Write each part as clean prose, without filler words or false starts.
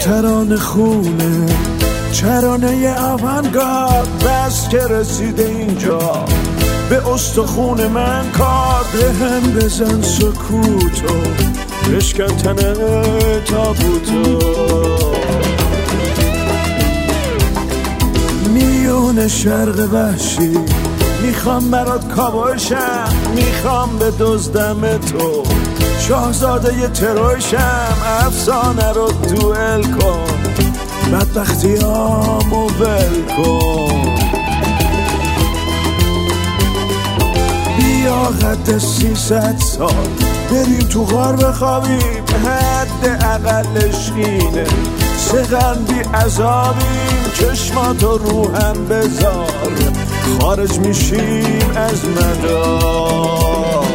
ترانه خونه چرانه آونگارد بس که رسیده اینجا به استخون من کار هم بزن سکوتو بشکن تنه تابوتو میون شرق وحشی میخوام برات کابوشم میخوام به دزدم تو شاهزاده ی تروشم افسانه رو دوئل کن بدبختیامو ول کن بیا قد 300 سال بریم تو غار بخوابیم حد اقلش اینه سقن بی عذابیم چشماتو رو هم بذار خارج میشیم از مدار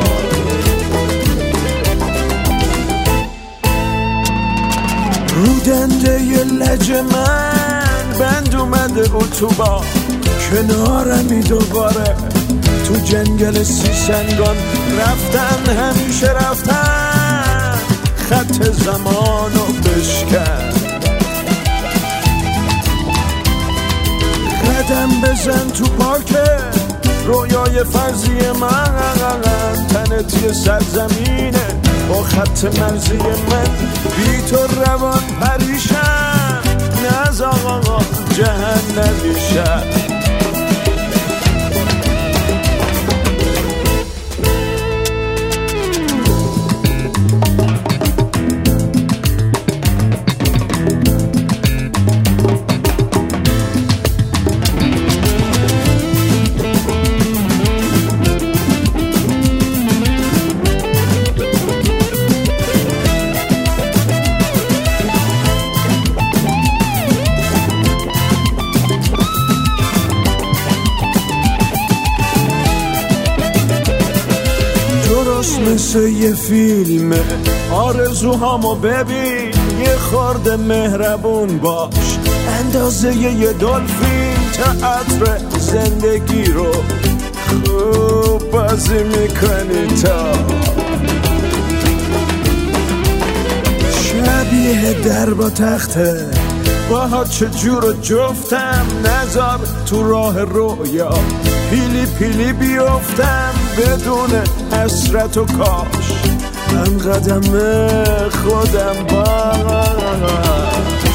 رو دنده ی لج من بند اومده اتوبان کنارمی دوباره تو جنگل 30 سنگان رفتن همیشه رفتن خط زمانو بشکن قدم بزن تو پارک رویای فرضی من تنت یه سرزمینه با خط مرزی من بی تو روان پریشم نز آقا جهنمی شد مثل یه فیلمه آرزوهامو ببین یه خورده مهربون باش اندازه یه دلفین تئاتر زندگی رو خوب بازی میکنی تا شبیه در با تخته باها چجور جفتم نذار تو راه رویا پیلی پیلی بیفتم بدون حسرت و کاش من قدم خودم با